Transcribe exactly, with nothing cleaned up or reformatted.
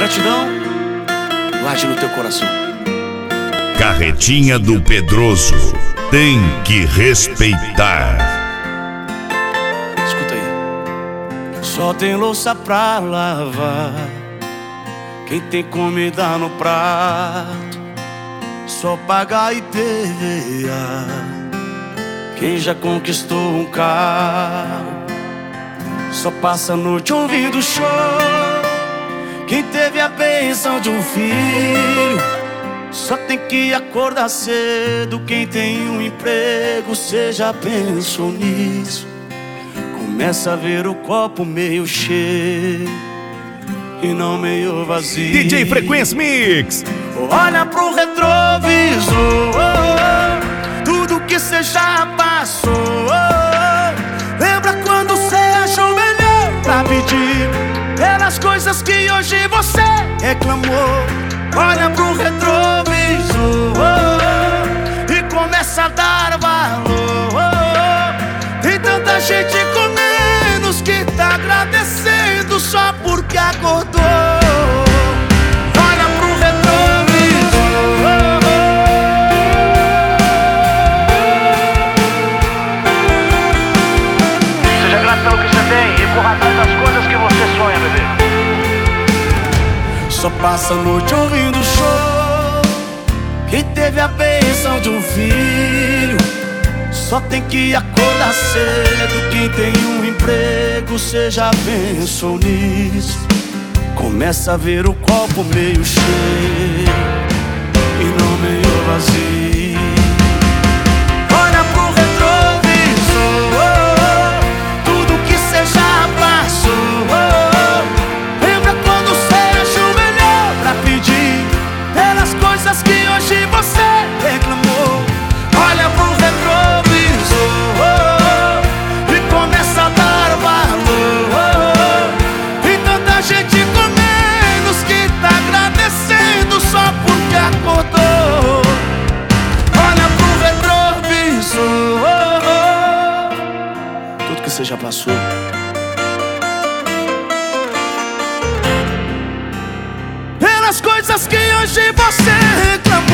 Gratidão, guarde no teu coração. Carretinha do Pedroso, tem que respeitar. Escuta aí. Só tem louça pra lavar, quem tem comida no prato, só paga I P V A quem já conquistou um carro. Só passa a noite ouvindo show, quem teve a bênção de um filho. Só tem que acordar cedo, quem tem um emprego. Cê já pensou nisso? Começa a ver o copo meio cheio e não meio vazio. D J Frequência Mix. Olha pro retrovisor, tudo que cê já passou. Lembra quando cê achou melhor pra pedir pelas coisas que hoje você reclamou. Olha pro retrovisor e começa a dar valor. Tem tanta gente com menos que tá agradecendo só porque acordou. Olha pro retrovisor. Seja grato pelo que você tem e corra atrás das coisas que você sonha, bebê. Só passa a noite ouvindo show, quem teve a bênção de um filho. Só tem que acordar cedo, quem tem um emprego. Cê já pensou nisso? Começa a ver o copo meio cheio e não meio vazio. Olha pro retrovisor, tudo que cê já passou. Lembra quando cê achou melhor pra pedir pelas coisas que hoje você reclamou. Olha pro retrovisor e começa a dar valor. Tem tanta gente com menos que tá agradecendo só porque acordou. Olha pro retrovisor, tudo que você já passou. Pelas coisas que hoje você reclamou.